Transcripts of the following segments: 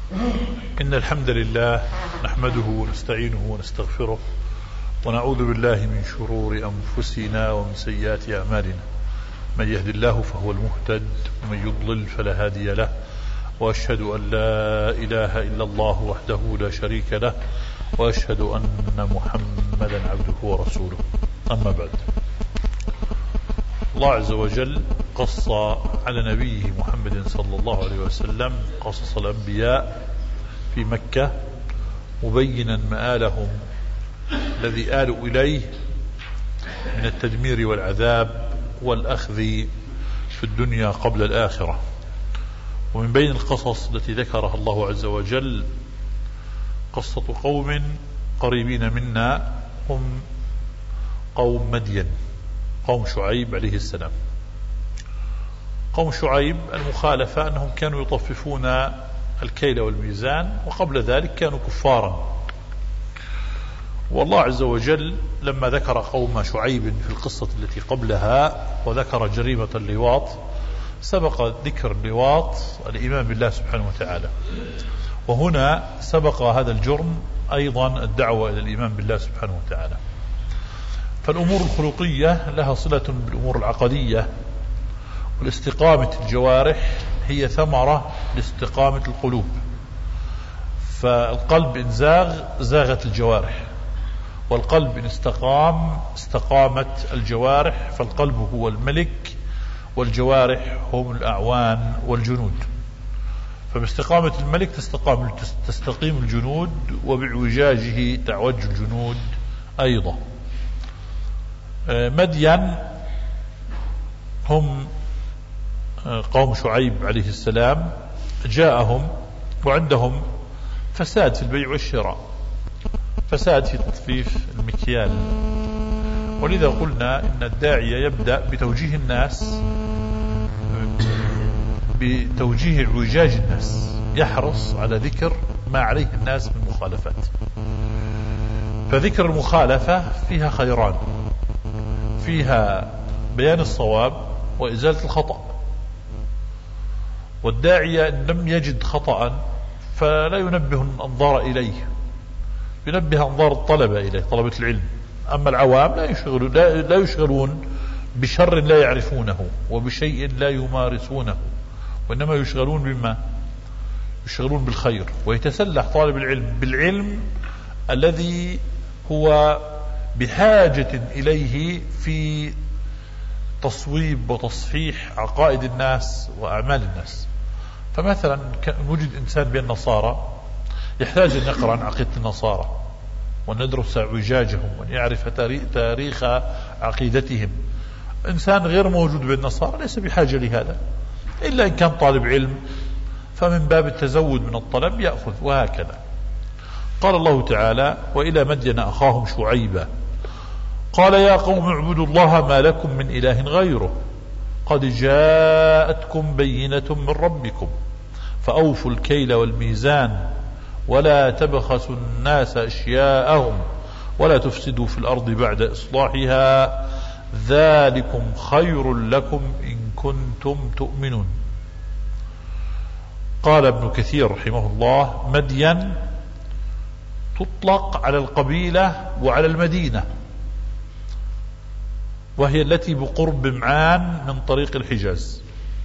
إن الحمد لله نحمده ونستعينه ونستغفره ونعوذ بالله من شرور أنفسنا ومن سيئات أعمالنا. من يهد الله فهو المهتد ومن يضلل فلا هادي له، وأشهد أن لا إله إلا الله وحده لا شريك له، وأشهد أن محمدا عبده ورسوله. أما بعد، الله عز وجل قص على نبيه محمد صلى الله عليه وسلم قصص الأنبياء في مكة، مبينا مآلهم الذي آلوا إليه من التدمير والعذاب والأخذ في الدنيا قبل الآخرة. ومن بين القصص التي ذكرها الله عز وجل قصة قوم قريبين منا، هم قوم مدين، قوم شعيب عليه السلام. قوم شعيب المخالفة أنهم كانوا يطففون الكيل والميزان، وقبل ذلك كانوا كفارا. والله عز وجل لما ذكر قوم شعيب في القصة التي قبلها وذكر جريمة اللواط، سبق ذكر اللواط الإيمان بالله سبحانه وتعالى، وهنا سبق هذا الجرم أيضا الدعوة إلى الإيمان بالله سبحانه وتعالى. فالأمور الخلقية لها صلة بالأمور العقدية، والاستقامة الجوارح هي ثمرة لاستقامة القلوب. فالقلب إن زاغت الجوارح، والقلب إن استقامت الجوارح. فالقلب هو الملك والجوارح هم الأعوان والجنود. فباستقامة الملك تستقيم الجنود، وباعوجاجه تعوج الجنود أيضا. مدين هم قوم شعيب عليه السلام، جاءهم وعندهم فساد في البيع والشراء، فساد في تطفيف المكيال. ولذا قلنا إن الداعية يبدأ بتوجيه الناس، بتوجيه اعوجاج الناس، يحرص على ذكر ما عليه الناس من مخالفات. فذكر المخالفة فيها خيران، فيها بيان الصواب وإزالة الخطأ. والداعية إن لم يجد خطأ فلا ينبه الأنظار إليه، ينبه أنظار الطلبة إليه، طلبة العلم. أما العوام لا يشغلون بشر لا يعرفونه وبشيء لا يمارسونه، وإنما يشغلون بما يشغلون بالخير. ويتسلح طالب العلم بالعلم الذي هو بحاجة إليه في تصويب وتصحيح عقائد الناس وأعمال الناس. فمثلا وجد إنسان بين النصارى يحتاج أن يقرأ عن عقيدة النصارى، وأن يدرس اعوجاجهم، وأن يعرف تاريخ عقيدتهم. إنسان غير موجود بين النصارى ليس بحاجة لهذا، إلا إن كان طالب علم، فمن باب التزود من الطلب يأخذ. وهكذا قال الله تعالى: وإلى مدين أخاهم شعيبا قال يا قوم اعبدوا الله ما لكم من إله غيره قد جاءتكم بينة من ربكم فأوفوا الكيل والميزان ولا تبخسوا الناس أشياءهم ولا تفسدوا في الأرض بعد إصلاحها ذلكم خير لكم إن كنتم تؤمنون. قال ابن كثير رحمه الله: مدين تطلق على القبيلة وعلى المدينة، وهي التي بقرب معان من طريق الحجاز.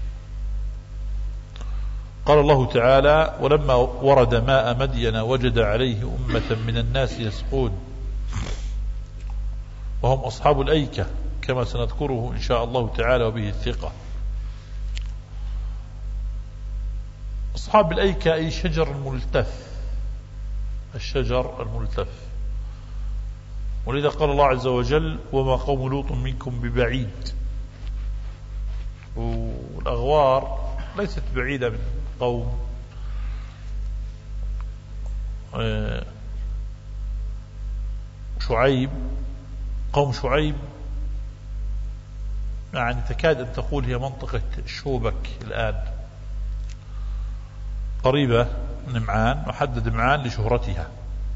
قال الله تعالى: ولما ورد ماء مدين وجد عليه أمة من الناس يسقون وهم أصحاب الأيكة، كما سنذكره إن شاء الله تعالى وبه الثقة. أصحاب الأيكة أي شجر الملتف، الشجر الملتف. ولذا قال الله عز وجل: وما قوم لوط منكم ببعيد. والأغوار ليست بعيدة من قوم شعيب. قوم شعيب يعني تكاد أن تقول هي منطقة شوبك الآن، قريبة من معان، وحدد معان لشهرتها.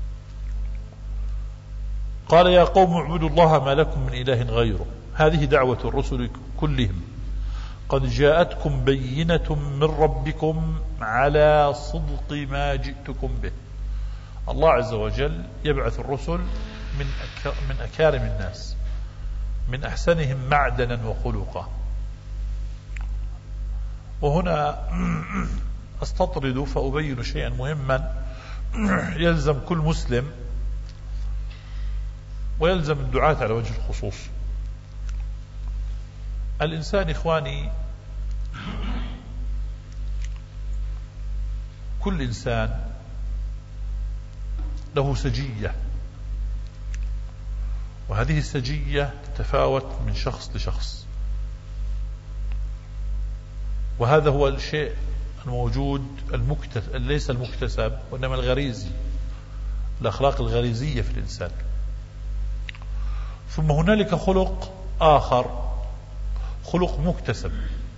قال يا قوم اعبدوا الله ما لكم من إله غيره. هذه دعوة الرسل كلهم، قد جاءتكم بينة من ربكم على صدق ما جئتكم به. الله عز وجل يبعث الرسل من أكارم الناس، من أحسنهم معدنا وخلقا. وهنا أستطرد فأبين شيئا مهما يلزم كل مسلم ويلزم الدعاة على وجه الخصوص. الإنسان إخواني، كل إنسان له سجية، وهذه السجية تتفاوت من شخص لشخص، وهذا هو الشيء الموجود ليس المكتسب وإنما الغريزي، الأخلاق الغريزية في الإنسان. ثم هنالك خلق آخر، خلق مكتسب.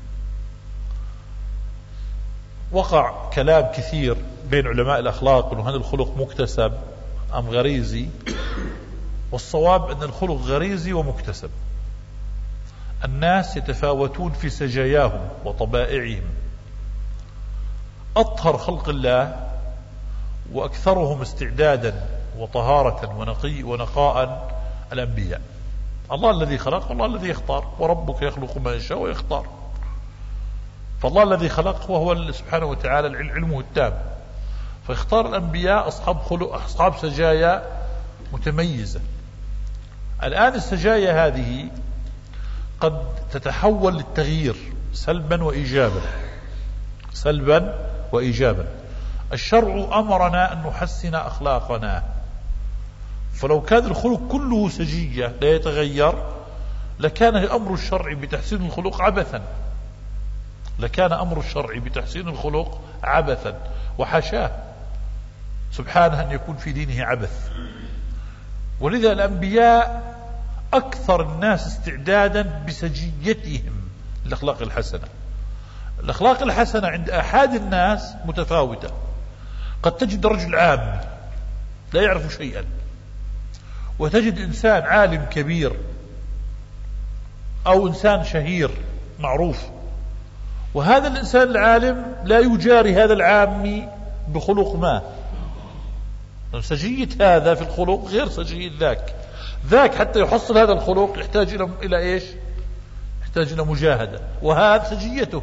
وقع كلام كثير بين علماء الأخلاق أن هذا الخلق مكتسب أم غريزي، والصواب أن الخلق غريزي ومكتسب. الناس يتفاوتون في سجاياهم وطبائعهم. أطهر خلق الله وأكثرهم استعدادا وطهارة ونقاء الأنبياء. الله الذي خلق والله الذي يختار، وربك يخلق ما يشاء ويختار. فالله الذي خلق وهو سبحانه وتعالى علمه التام، فاختار الأنبياء أصحاب خلق، أصحاب سجايا متميزة. الآن السجايا هذه قد تتحول للتغيير سلبا وإيجابا، سلبا وإيجابا. الشرع أمرنا أن نحسن أخلاقنا، فلو كان الخلق كله سجية لا يتغير لكان أمر الشرع بتحسين الخلق عبثا، لكان أمر الشرع بتحسين الخلق عبثا، وحاشاه سبحانه أن يكون في دينه عبث. ولذا الأنبياء أكثر الناس استعدادا بسجيتهم الأخلاق الحسنة. الأخلاق الحسنة عند أحد الناس متفاوتة. قد تجد رجل عام لا يعرف شيئا، وتجد إنسان عالم كبير أو إنسان شهير معروف، وهذا الإنسان العالم لا يجاري هذا العامي بخلق ما. سجية هذا في الخلق غير سجية ذاك حتى يحصل هذا الخلق يحتاج إلى إيش؟ يحتاج إلى مجاهدة، وهذا سجيته.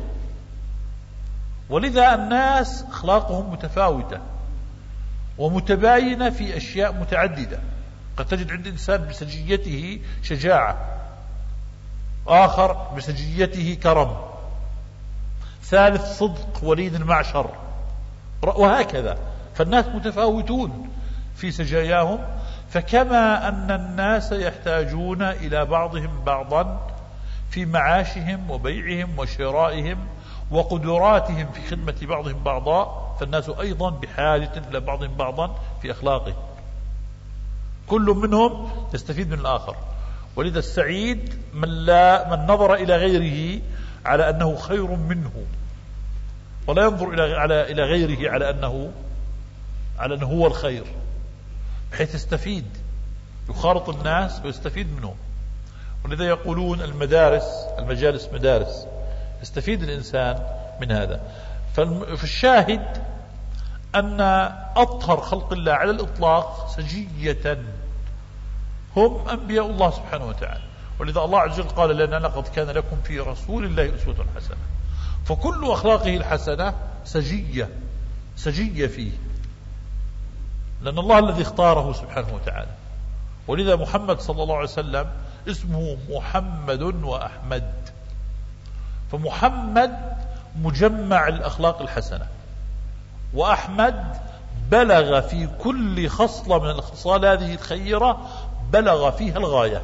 ولذا الناس أخلاقهم متفاوتة ومتباينة في أشياء متعددة. قد تجد عند إنسان بسجيته شجاعة، آخر بسجيته كرم، ثالث صدق ولين المعشر، وهكذا. فالناس متفاوتون في سجاياهم. فكما أن الناس يحتاجون إلى بعضهم بعضا في معاشهم وبيعهم وشرائهم وقدراتهم في خدمة بعضهم بعضا، فالناس أيضا بحاجة إلى بعضهم بعضا في أخلاقهم. كل منهم يستفيد من الآخر. ولذا السعيد من نظر إلى غيره على أنه خير منه، ولا ينظر إلى غيره على أنه هو الخير، بحيث يستفيد، يخالط الناس ويستفيد منهم. ولذا يقولون المجالس مدارس، يستفيد الإنسان من هذا. فالشاهد أن أطهر خلق الله على الإطلاق سجية هم أنبياء الله سبحانه وتعالى. ولذا الله عز وجل قال لنا: لقد كان لكم في رسول الله أسوة حسنة. فكل أخلاقه الحسنة سجية فيه، لأن الله الذي اختاره سبحانه وتعالى. ولذا محمد صلى الله عليه وسلم اسمه محمد وأحمد. فمحمد مجمع الأخلاق الحسنة، وأحمد بلغ في كل خصلة من الخصال هذه الخيرة، بلغ فيها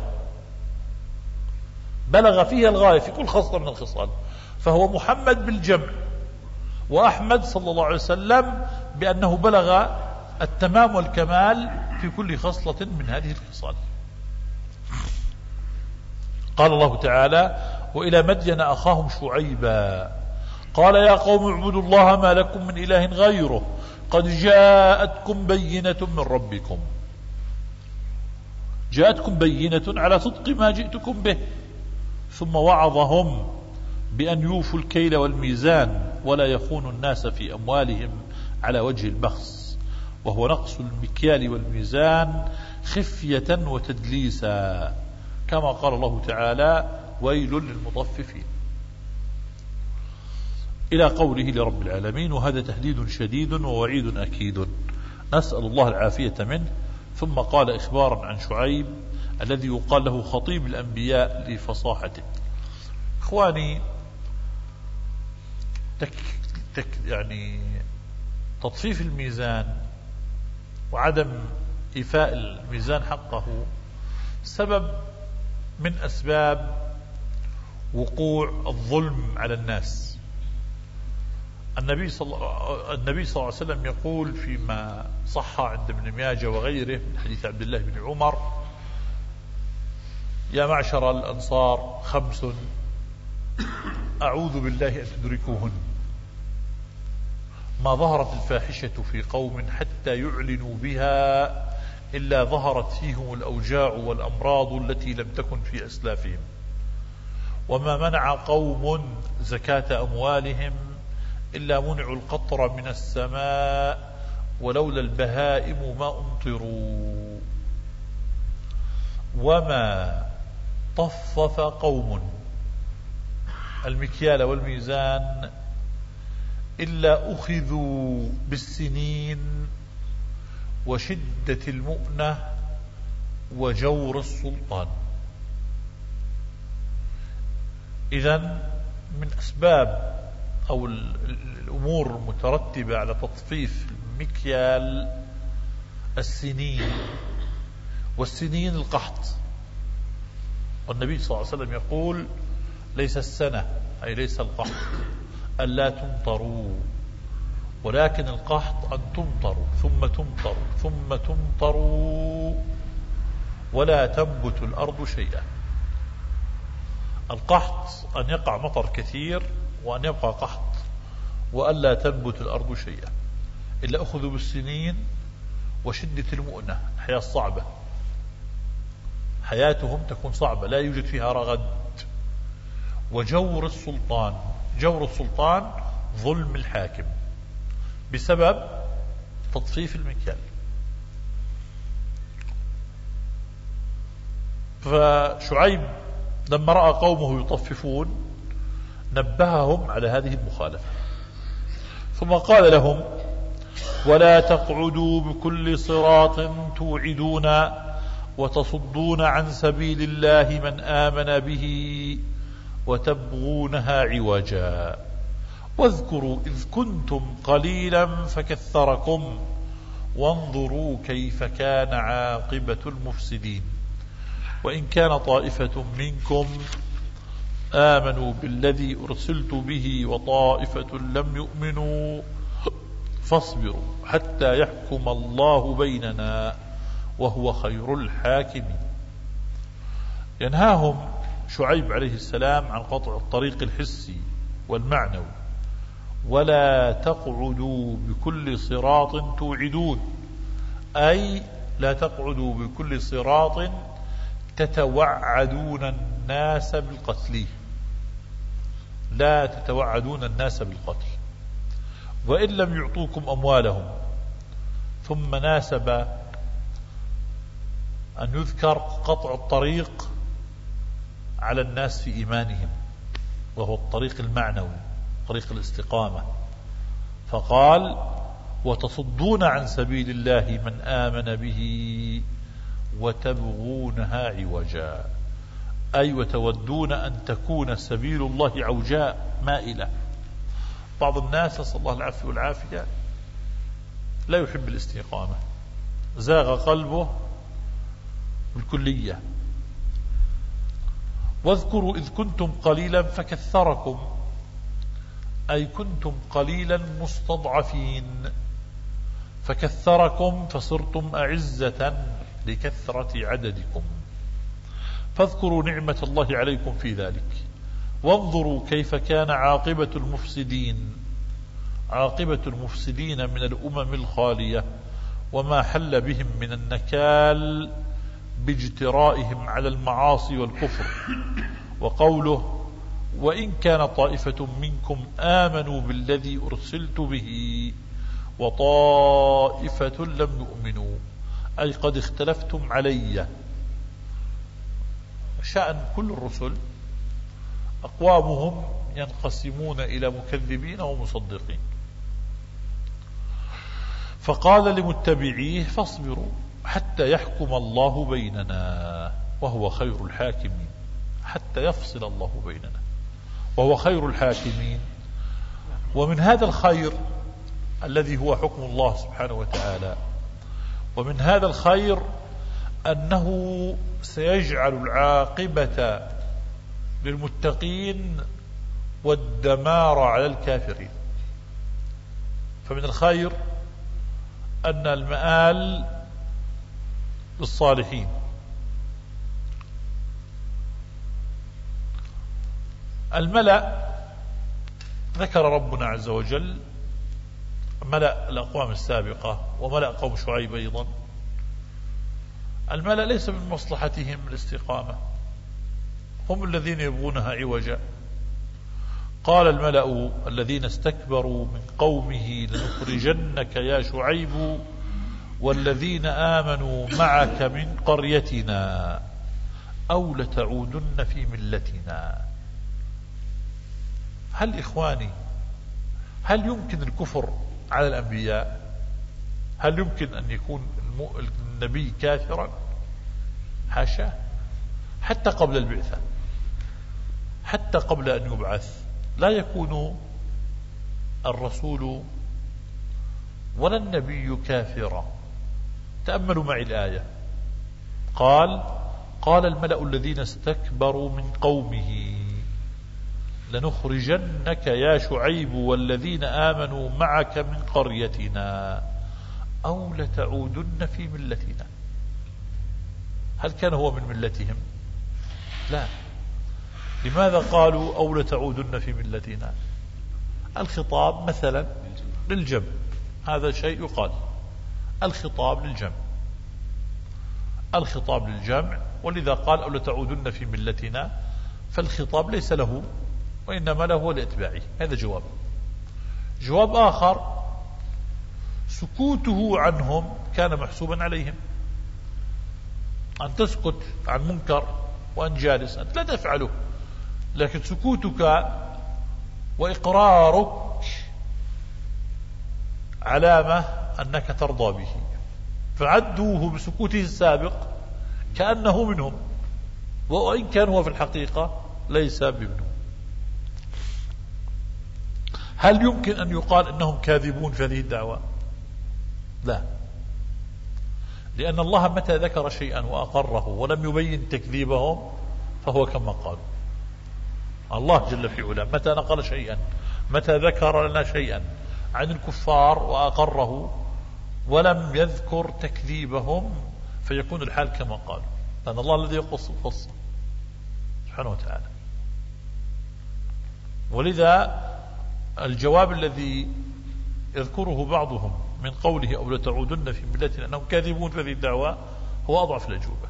الغاية في كل خصلة من الخصال. فهو محمد بالجمع، وأحمد صلى الله عليه وسلم بأنه بلغ التمام والكمال في كل خصلة من هذه الخصال. قال الله تعالى: وإلى مدين أخاهم شعيبا قال يا قوم اعبدوا الله ما لكم من إله غيره قد جاءتكم بينة من ربكم. جاءتكم بينة على صدق ما جئتكم به. ثم وعظهم بأن يوفوا الكيل والميزان ولا يخونوا الناس في أموالهم على وجه البخس، وهو نقص المكيال والميزان خفية وتدليسا، كما قال الله تعالى: ويل للمطففين، إلى قوله لرب العالمين. وهذا تهديد شديد ووعيد أكيد، نسأل الله العافية منه. ثم قال إخبارا عن شعيب الذي يقال له خطيب الأنبياء لفصاحته. إخواني، يعني تطفيف الميزان وعدم إيفاء الميزان حقه سبب من أسباب وقوع الظلم على الناس. النبي صلى الله عليه وسلم يقول فيما صح عند ابن ماجه وغيره من حديث عبد الله بن عمر: يا معشر الأنصار 5 أعوذ بالله أن تدركوهن: ما ظهرت الفاحشة في قوم حتى يعلنوا بها إلا ظهرت فيهم الأوجاع والأمراض التي لم تكن في أسلافهم، وما منع قوم زكاة أموالهم إلا منعوا القطر من السماء ولولا البهائم ما أمطروا، وما طفف قوم المكيال والميزان إلا أخذوا بالسنين وشدة المؤنة وجور السلطان. إذن من أسباب أو الأمور المترتبة على تطفيف المكيال السنين، والسنين القحط. والنبي صلى الله عليه وسلم يقول: ليس السنة أي ليس القحط ألا تمطروا، ولكن القحط أن تمطروا ثم تمطروا ثم تمطروا ولا تنبت الأرض شيئا. القحط أن يقع مطر كثير وأن يبقى قحط وألا تنبت الأرض شيئا، إلا أخذوا بالسنين وشدة المؤنة، الحياة الصعبة، حياتهم تكون صعبة لا يوجد فيها رغد، وجور السلطان. جور السلطان ظلم الحاكم بسبب تطفيف المكيال. فشعيب لما رأى قومه يطففون نبههم على هذه المخالفة، ثم قال لهم: ولا تقعدوا بكل صراط توعدون وتصدون عن سبيل الله من آمن به وتبغونها عوجا، واذكروا إذ كنتم قليلا فكثركم وانظروا كيف كان عاقبة المفسدين، وإن كان طائفة منكم آمنوا بالذي أرسلت به وطائفة لم يؤمنوا فاصبروا حتى يحكم الله بيننا وهو خير الحاكمين. ينهاهم شعيب عليه السلام عن قطع الطريق الحسي والمعنوي. ولا تقعدوا بكل صراط توعدون، أي لا تقعدوا بكل صراط تتوعدون الناس بالقتل، لا تتوعدون الناس بالقتل، وإن لم يعطوكم أموالهم. ثم ناسب أن يذكر قطع الطريق على الناس في إيمانهم، وهو الطريق المعنوي، طريق الاستقامة، فقال: وتصدون عن سبيل الله من آمن به وتبغونها عوجا، أي وتودون أن تكون سبيل الله عوجاء مائلة. بعض الناس نسأل الله العفو والعافية لا يحب الاستقامة، زاغ قلبه بالكلية. واذكروا إذ كنتم قليلا فكثركم، أي كنتم قليلا مستضعفين فكثركم فصرتم أعزة لكثرة عددكم، فاذكروا نعمة الله عليكم في ذلك، وانظروا كيف كان عاقبة المفسدين. عاقبة المفسدين من الأمم الخالية وما حل بهم من النكال باجترائهم على المعاصي والكفر. وقوله وإن كان طائفة منكم آمنوا بالذي أرسلت به وطائفة لم يؤمنوا، أي قد اختلفتم علي. شأن كل الرسل أقوامهم ينقسمون إلى مكذبين ومصدقين، فقال لمتبعيه فاصبروا حتى يحكم الله بيننا وهو خير الحاكمين، حتى يفصل الله بيننا وهو خير الحاكمين. ومن هذا الخير الذي هو حكم الله سبحانه وتعالى، ومن هذا الخير أنه سيجعل العاقبة للمتقين والدمار على الكافرين. فمن الخير أن المآل للصالحين. الملأ ذكر ربنا عز وجل ملأ الأقوام السابقة وملأ قوم شعيب أيضا. الملأ ليس من مصلحتهم الاستقامة، هم الذين يبغونها عوجا. قال الملأ الذين استكبروا من قومه لنخرجنك يا شعيب والذين آمنوا معك من قريتنا أو لتعودن في ملتنا. هل إخواني، هل يمكن الكفر على الأنبياء؟ هل يمكن أن يكون النبي كافرا؟ حاشا، حتى قبل البعثة، حتى قبل أن يبعث لا يكون الرسول ولا النبي كافرا. تأملوا معي الآية. قال الملأ الذين استكبروا من قومه لنخرجنك يا شعيب والذين آمنوا معك من قريتنا أو لتعودن في ملتنا. هل كان هو من ملتهم؟ لا. لماذا قالوا أو لتعودن في ملتنا؟ الخطاب مثلا للجمع، هذا شيء يقال، الخطاب للجمع، الخطاب للجمع، ولذا قال أو لتعودن في ملتنا، فالخطاب ليس له وإنما له لإتباعه. هذا جواب. جواب آخر، سكوته عنهم كان محسوبا عليهم. أن تسكت عن منكر وأن جالس أنت لا تفعله، لكن سكوتك وإقرارك علامة أنك ترضى به، فعدوه بسكوته السابق كأنه منهم، وإن كان هو في الحقيقة ليس بمنهم. هل يمكن أن يقال أنهم كاذبون في هذه الدعوة؟ لا، لأن الله متى ذكر شيئا وأقره ولم يبين تكذيبهم فهو كما قالوا. الله جل في علاه متى نقل شيئا، متى ذكر لنا شيئا عن الكفار وأقره ولم يذكر تكذيبهم فيكون الحال كما قالوا، لأن الله الذي يقص القصة سبحانه وتعالى. ولذا الجواب الذي يذكره بعضهم من قوله أو لتعودن في ملتنا أنهم كاذبون في هذه الدعوة هو أضعف الأجوبة.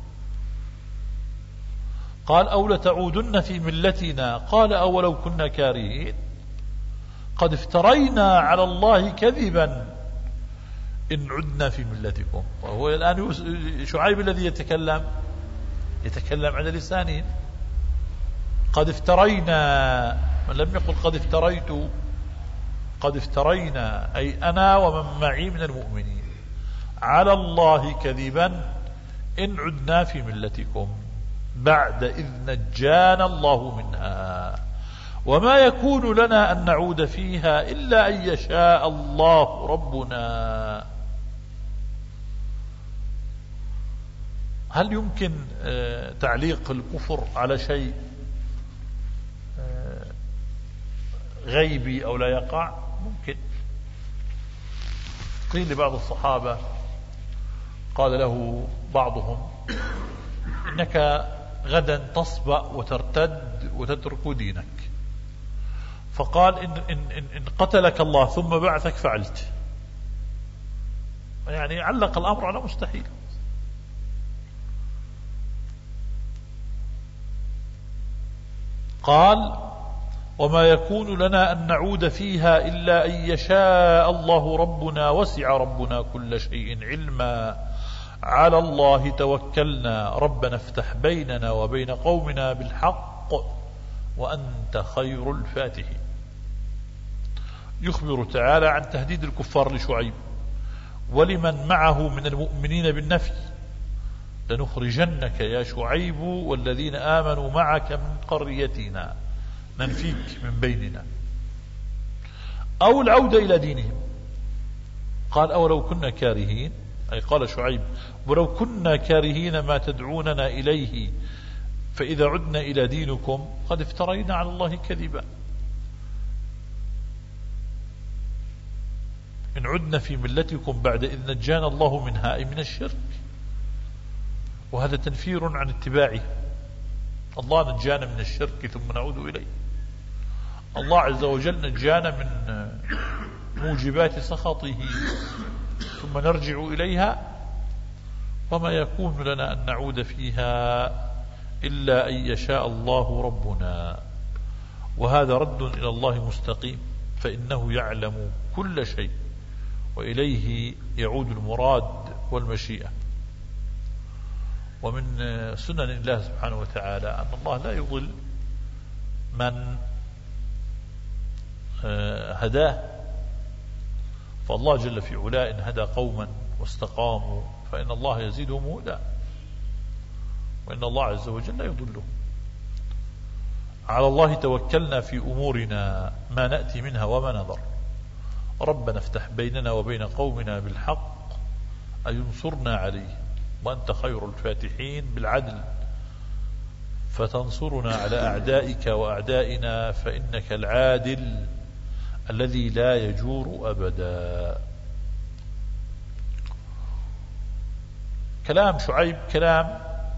قال أو لتعودن في ملتنا، قال أولو كنا كارهين قد افترينا على الله كذبا إن عدنا في ملتكم. وهو الآن شعيب الذي يتكلم على لسانهم. قد افترينا، من لم يقل قد افتريت، قد افترينا أي أنا ومن معي من المؤمنين على الله كذبا إن عدنا في ملتكم بعد إذ نجانا الله منها وما يكون لنا أن نعود فيها إلا أن يشاء الله ربنا. هل يمكن تعليق الكفر على شيء غيبي أو لا يقع؟ ممكن. قيل لبعض الصحابة، قال له بعضهم إنك غدا تصبأ وترتد وتترك دينك، فقال إن قتلك الله ثم بعثك فعلت. يعني علق الأمر على مستحيل. وما يكون لنا أن نعود فيها إلا أن يشاء الله ربنا وسع ربنا كل شيء علما على الله توكلنا ربنا افتح بيننا وبين قومنا بالحق وأنت خير الفاتحين. يخبر تعالى عن تهديد الكفار لشعيب ولمن معه من المؤمنين بالنفي: لنخرجنك يا شعيب والذين آمنوا معك من قريتنا، ننفيك من بيننا، أو العودة إلى دينهم. قال: أولو كنا كارهين، أي قال شعيب: ولو كنا كارهين ما تدعوننا إليه فإذا عدنا إلى دينكم قد افترينا على الله كذبا. إن عدنا في ملتكم بعد إذ نجانا الله منها، أي من الشرك، وهذا تنفير عن اتباعه. الله نجانا من الشرك ثم نعود إليه. الله عز وجل نجانا من موجبات سخطه ثم نرجع إليها، وما يكون لنا أن نعود فيها إلا أن يشاء الله ربنا. وهذا رد إلى الله مستقيم، فإنه يعلم كل شيء وإليه يعود المراد والمشيئة. ومن سنن الله سبحانه وتعالى أن الله لا يضل من هداه، فالله جل في علاه إن هدى قوما واستقاموا فإن الله يزيدهم هدى، وإن الله عز وجل لا يضلهم. على الله توكلنا في أمورنا ما نأتي منها وما نذر، ربنا افتح بيننا وبين قومنا بالحق، أي انصرنا عليه وأنت خير الفاتحين بالعدل، فتنصرنا على أعدائك وأعدائنا فإنك العادل الذي لا يجور أبدا. كلام شعيب كلام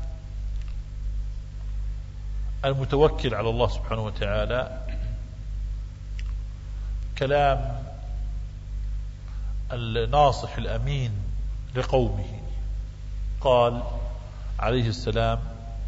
المتوكل على الله سبحانه وتعالى، كلام الناصح الأمين لقومه. قال عليه السلام: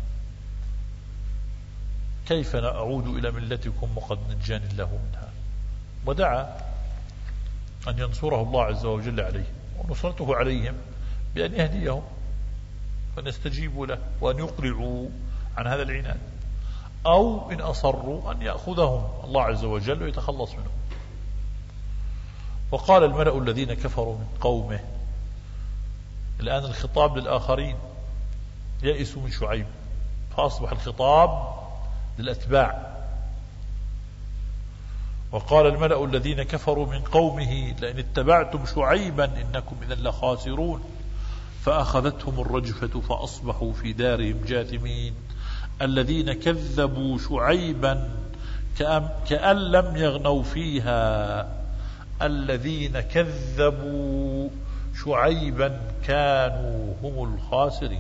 كيف نعود إلى ملتكم وقد نجاني الله منها، ودعا أن ينصره الله عز وجل عليهم، ونصرته عليهم بأن يهديهم وأن يستجيبوا له وأن يقلعوا عن هذا العناد، أو إن أصروا أن يأخذهم الله عز وجل ويتخلص منهم. وقال الملأ الذين كفروا من قومه، الآن الخطاب للآخرين، يئسوا من شعيب، فأصبح الخطاب للأتباع. وقال الملأ الذين كفروا من قومه: لئن اتبعتم شعيبا إنكم إذا لخاسرون، فأخذتهم الرجفة فأصبحوا في دارهم جاثمين. الذين كذبوا شعيبا كأن لم يغنوا فيها، الذين كذبوا شعيبا كانوا هم الخاسرين.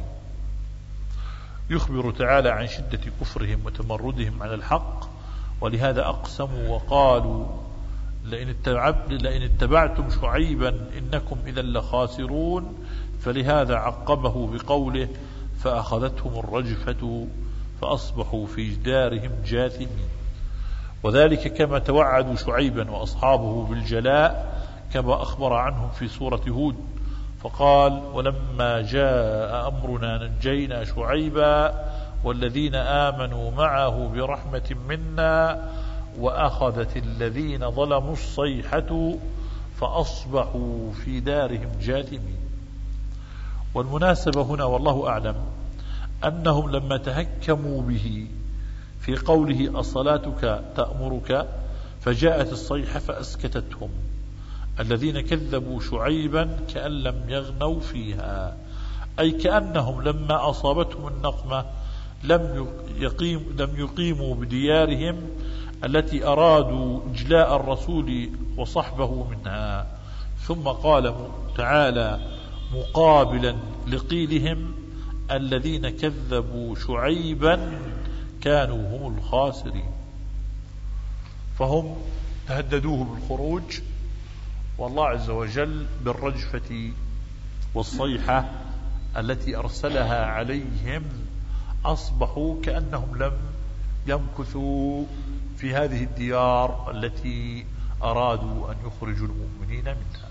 يخبر تعالى عن شدة كفرهم وتمردهم على الحق، ولهذا أقسموا وقالوا: لئن اتبعتم شعيبا إنكم إذا لخاسرون. فلهذا عقبه بقوله: فأخذتهم الرجفة فأصبحوا في دارهم جاثمين. وذلك كما توعدوا شعيبا وأصحابه بالجلاء كما أخبر عنهم في سورة هود، فقال: ولما جاء أمرنا نجينا شعيبا والذين آمنوا معه برحمة منا وأخذت الذين ظلموا الصيحة فأصبحوا في دارهم جاثمين. والمناسبة هنا والله أعلم أنهم لما تهكموا به في قوله: أصلاتك تأمرك، فجاءت الصيحة فأسكتتهم. الذين كذبوا شعيبا كأن لم يغنوا فيها، أي كأنهم لما أصابتهم النقمة لم يقيموا بديارهم التي أرادوا إجلاء الرسول وصحبه منها. ثم قال تعالى مقابلا لقيلهم: الذين كذبوا شعيبا كانوا هم الخاسرين. فهم تهددوه بالخروج، والله عز وجل بالرجفة والصيحة التي أرسلها عليهم أصبحوا كأنهم لم يمكثوا في هذه الديار التي أرادوا أن يخرجوا المؤمنين منها.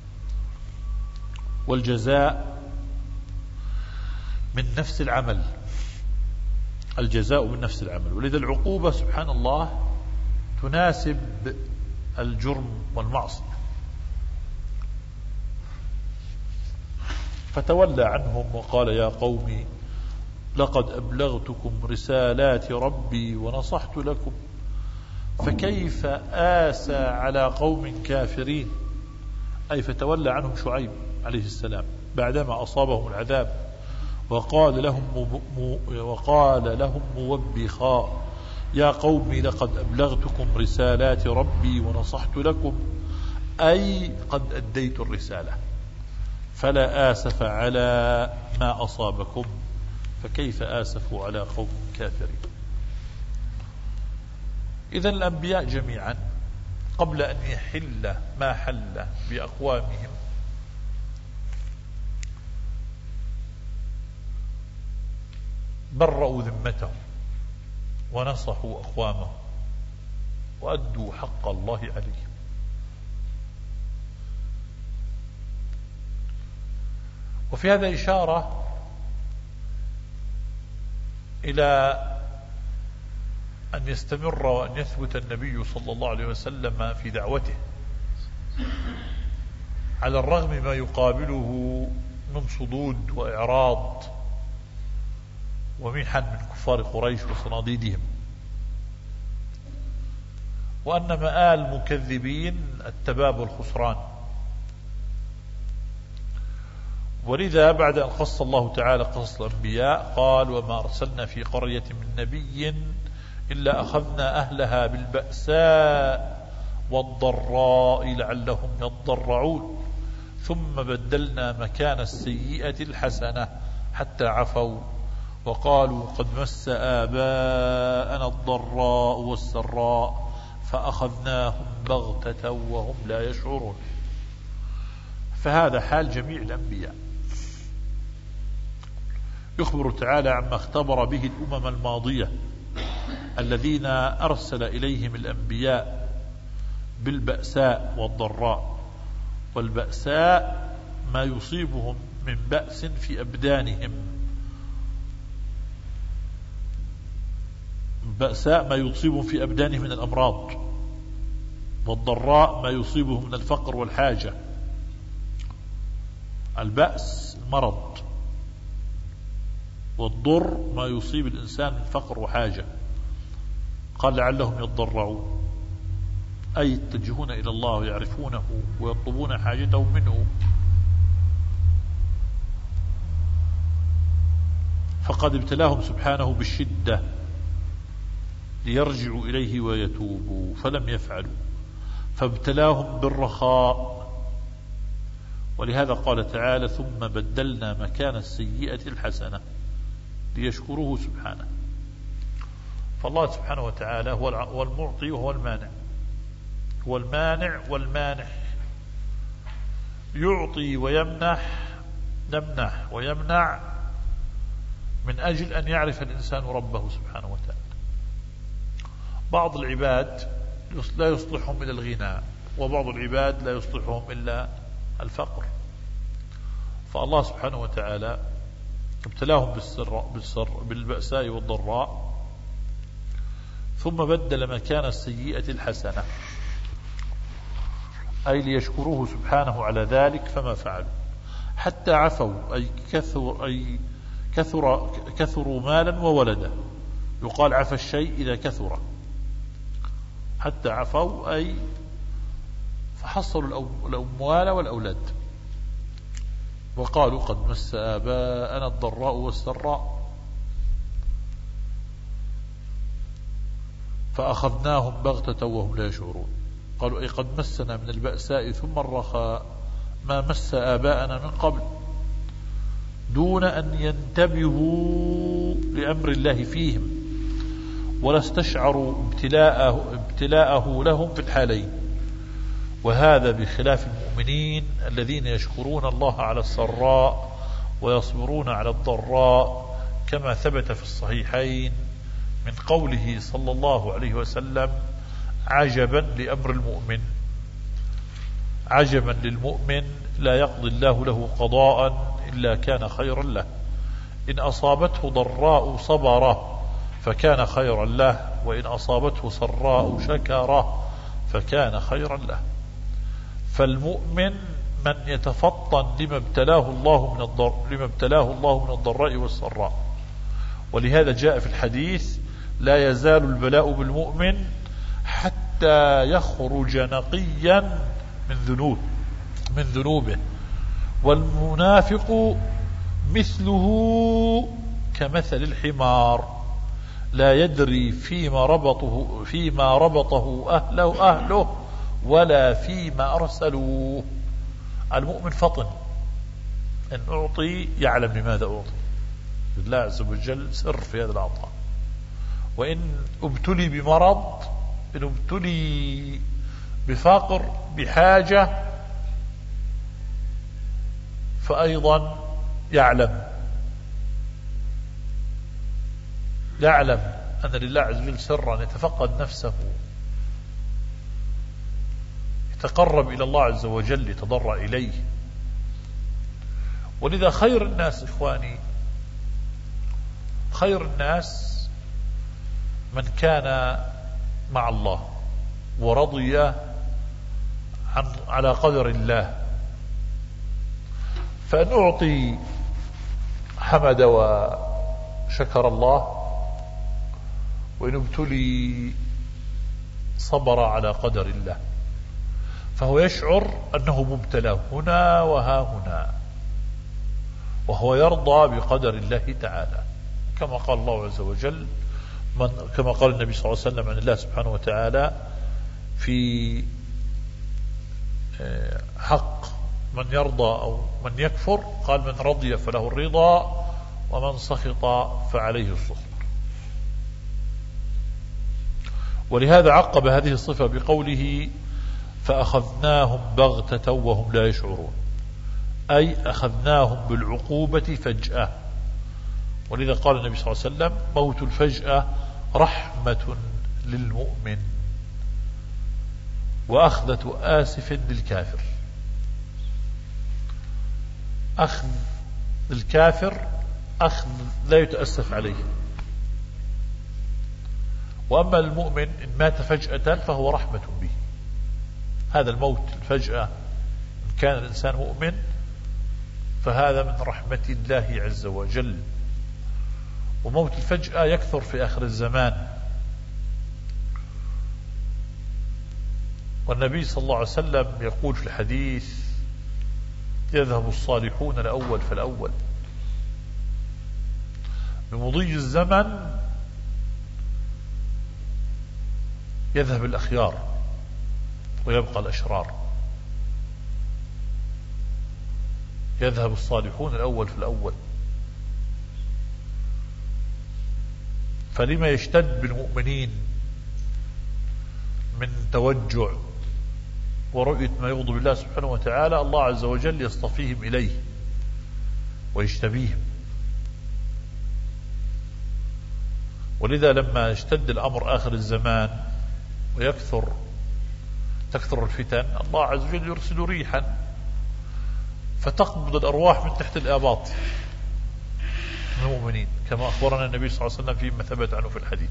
والجزاء من نفس العمل، الجزاء من نفس العمل. ولذا العقوبة سبحان الله تناسب الجرم والمعصية. فتولى عنهم وقال يا قوم لقد أبلغتكم رسالات ربي ونصحت لكم فكيف آسى على قوم كافرين. أي فتولى عنهم شعيب عليه السلام بعدما أصابهم العذاب وقال لهم موبخا يا قوم لقد أبلغتكم رسالات ربي ونصحت لكم، أي قد أديت الرسالة فلا آسف على ما أصابكم فكيف آسفوا على قوم كافرين. إذن الأنبياء جميعا قبل أن يحل ما حل بأقوامهم برأوا ذمتهم ونصحوا أقوامهم وأدوا حق الله عليهم. وفي هذا إشارة إلى أن يستمر وأن يثبت النبي صلى الله عليه وسلم في دعوته على الرغم ما يقابله من صدود وإعراض ومحن من كفار قريش وصناديدهم، وأن مآل المكذبين التباب والخسران. ولذا بعد أن قص الله تعالى قصص الأنبياء قال وما أرسلنا في قرية من نبي إلا أخذنا أهلها بالبأساء والضراء لعلهم يضرعون ثم بدلنا مكان السيئة الحسنة حتى عفوا وقالوا قد مس آباءنا الضراء والسراء فأخذناهم بغتة وهم لا يشعرون. فهذا حال جميع الأنبياء. يخبر تعالى عما اختبر به الأمم الماضية الذين أرسل إليهم الأنبياء بالبأساء والضراء. والبأساء ما يصيبهم من بأس في أبدانهم، بأساء ما يصيبهم في أبدانهم من الأمراض، والضراء ما يصيبهم من الفقر والحاجة. البأس المرض، والضر ما يصيب الإنسان من فقر وحاجة. قال لعلهم يضرعون، أي يتجهون إلى الله ويعرفونه ويطلبون حاجتهم منه. فقد ابتلاهم سبحانه بالشدة ليرجعوا إليه ويتوبوا فلم يفعلوا، فابتلاهم بالرخاء. ولهذا قال تعالى ثم بدلنا مكان السيئة الحسنة ليشكروه سبحانه. فالله سبحانه وتعالى هو المعطي وهو المانع، هو المانع والمانح، يعطي ويمنح، يمنح ويمنع من أجل أن يعرف الإنسان ربه سبحانه وتعالى. بعض العباد لا يصلحهم إلا الغنى، وبعض العباد لا يصلحهم إلا الفقر. فالله سبحانه وتعالى ابتلاهم بالبأساء والضراء ثم بدل مكان السيئة الحسنة، أي ليشكروه سبحانه على ذلك فما فعلوا حتى عفوا، أي كثروا مالا وولدا. يقال عفى الشيء إذا كثر. حتى عفوا أي فحصلوا الأموال والأولاد. وقالوا قد مس آباءنا الضراء والسراء فأخذناهم بغتة وهم لا يشعرون. قالوا أي قد مسنا من البأساء ثم الرخاء ما مس آباءنا من قبل، دون أن ينتبهوا لأمر الله فيهم ولا استشعروا ابتلاءه لهم في الحالين. وهذا بخلاف المؤمنين الذين يشكرون الله على السراء ويصبرون على الضراء، كما ثبت في الصحيحين من قوله صلى الله عليه وسلم: عجبا لأمر المؤمن، عجبا للمؤمن لا يقضي الله له قضاء إلا كان خيرا له، إن أصابته ضراء صبر فكان خيرا له، وإن أصابته سراء شكر فكان خيرا له. فالمؤمن من يتفطن لما ابتلاه الله من الضراء والسراء. ولهذا جاء في الحديث: لا يزال البلاء بالمؤمن حتى يخرج نقيا من ذنوبه، والمنافق مثله كمثل الحمار لا يدري فيما ربطه أهله ولا فيما أرسلوه. المؤمن فطن، إن أعطي يعلم لماذا أعطي، لله عز وجل سر في هذا العطاء. وإن ابتلي بمرض، إن ابتلي بفقر بحاجة، فأيضا يعلم أن لله عز وجل سرا، يتفقد نفسه، يتقرب إلى الله عز وجل، يتضرع إليه. ولذا خير الناس إخواني، خير الناس من كان مع الله ورضي على قدر الله. فإن أعطي حمد وشكر الله، وإن ابتلي صبر على قدر الله، فهو يشعر أنه مبتلى هنا وها هنا، وهو يرضى بقدر الله تعالى، كما قال الله عز وجل، كما قال النبي صلى الله عليه وسلم عن الله سبحانه وتعالى في حق من يرضى أو من يكفر، قال: من رضي فله الرضا ومن سخط فعليه السخط. ولهذا عقب هذه الصفة بقوله: فأخذناهم بغتة وهم لا يشعرون، أي أخذناهم بالعقوبة فجأة. ولذا قال النبي صلى الله عليه وسلم: موت الفجأة رحمة للمؤمن وأخذة آسف للكافر. أخذ الكافر أخذ لا يتأسف عليه، وأما المؤمن إن مات فجأة فهو رحمة به. هذا الموت الفجأة إن كان الإنسان مؤمن فهذا من رحمة الله عز وجل. وموت الفجأة يكثر في آخر الزمان، والنبي صلى الله عليه وسلم يقول في الحديث: يذهب الصالحون الأول فالأول، بمضي الزمن يذهب الأخيار ويبقى الأشرار، يذهب الصالحون الأول فالأول. فلما يشتد بالمؤمنين من توجع ورؤية ما يغضب الله سبحانه وتعالى، الله عز وجل يصطفيهم إليه ويجتبيهم. ولذا لما يشتد الأمر آخر الزمان وتكثر الفتن، الله عز وجل يرسل ريحا فتقبض الأرواح من تحت الآباط من المؤمنين، كما أخبرنا النبي صلى الله عليه وسلم فيما ثبت عنه في الحديث.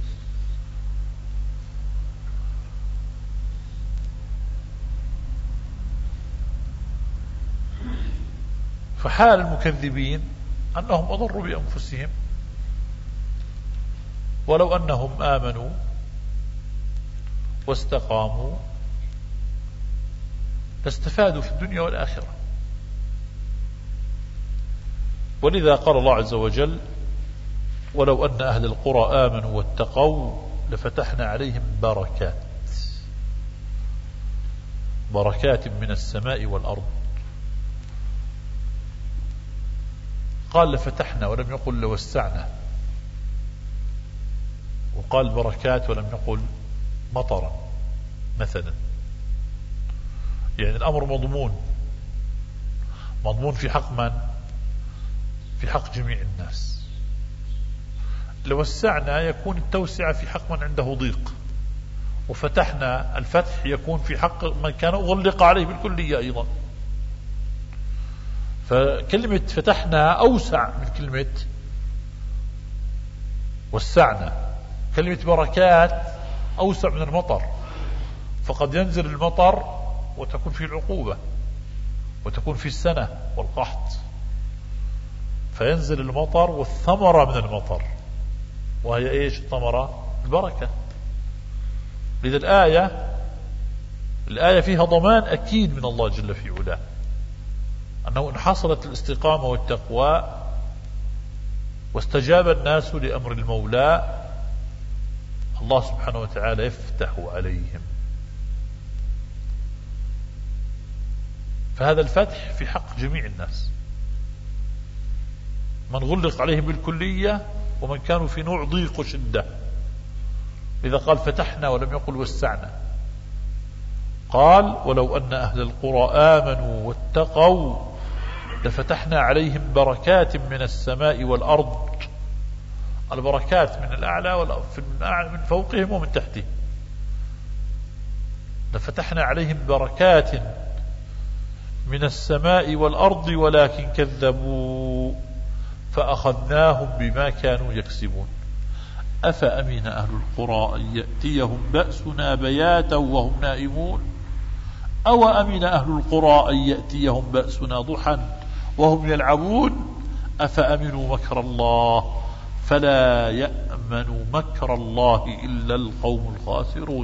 فحال المكذبين أنهم أضروا بأنفسهم، ولو أنهم آمنوا واستقاموا لاستفادوا في الدنيا والآخرة. ولذا قال الله عز وجل: ولو أن أهل القرى آمنوا واتقوا لفتحنا عليهم بركات من السماء والأرض. قال لفتحنا ولم يقل لوسعنا، وقال بركات ولم يقل مطرا مثلا. يعني الأمر مضمون في حق من؟ في حق جميع الناس. لو وسعنا يكون التوسعة في حق من عنده ضيق، وفتحنا الفتح يكون في حق من كان أغلق عليه بالكلية أيضا. فكلمة فتحنا أوسع من كلمة وسعنا. كلمة بركات أوسع من المطر، فقد ينزل المطر وتكون فيه العقوبة، وتكون فيه السنة والقحط، فينزل المطر والثمرة من المطر، وهي ايش الثمرة؟ البركة. لذا الآية فيها ضمان أكيد من الله جل في علاه أنه إن حصلت الاستقامة والتقوى واستجاب الناس لأمر المولى، الله سبحانه وتعالى يفتح عليهم. فهذا الفتح في حق جميع الناس، من غلق عليهم بالكلية ومن كانوا في نوع ضيق وشدة. إذا قال فتحنا ولم يقل وسعنا، قال ولو أن أهل القرى آمنوا واتقوا لفتحنا عليهم بركات من السماء والأرض. البركات من الأعلى من فوقهم ومن تحتهم. لفتحنا عليهم بركات من السماء والأرض ولكن كذبوا فأخذناهم بما كانوا يكسبون. أفأمن أهل القرى أن يأتيهم بأسنا بياتا وهم نائمون أو أمن أهل القرى أن يأتيهم بأسنا ضحى وهم يلعبون أفأمنوا مكر الله فلا يأمن مكر الله إلا القوم الخاسرون.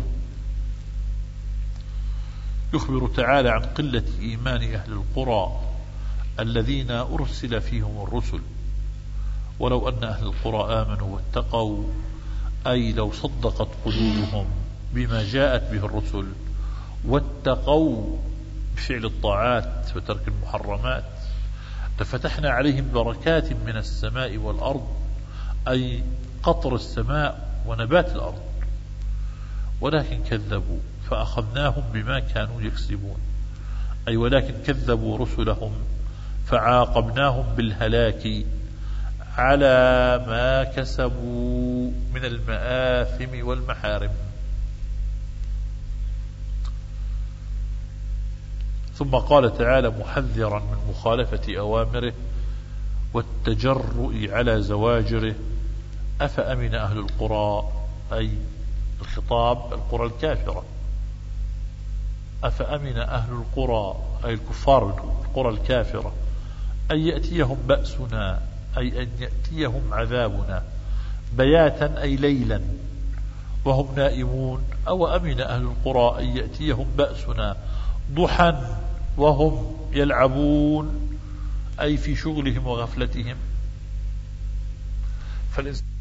يخبر تعالى عن قلة إيمان أهل القرى الذين أرسل فيهم الرسل. ولو أن أهل القرى آمنوا واتقوا، أي لو صدقت قلوبهم بما جاءت به الرسل واتقوا بفعل الطاعات وترك المحرمات، لفتحنا عليهم بركات من السماء والأرض، أي قطر السماء ونبات الأرض، ولكن كذبوا فأخذناهم بما كانوا يكسبون، أي ولكن كذبوا رسلهم فعاقبناهم بالهلاك على ما كسبوا من المآثم والمحارم. ثم قال تعالى محذرا من مخالفة أوامره والتجرؤ على زواجره: أفأمن أهل القرى، أي الخطاب القرى الكافرة. أفأمن أهل القرى أي الكفار القرى الكافرة أن يأتيهم بأسنا، أي أن يأتيهم عذابنا بياتا أي ليلا وهم نائمون، أو أمن أهل القرى أن يأتيهم بأسنا ضحى وهم يلعبون، أي في شغلهم وغفلتهم. فالإنسان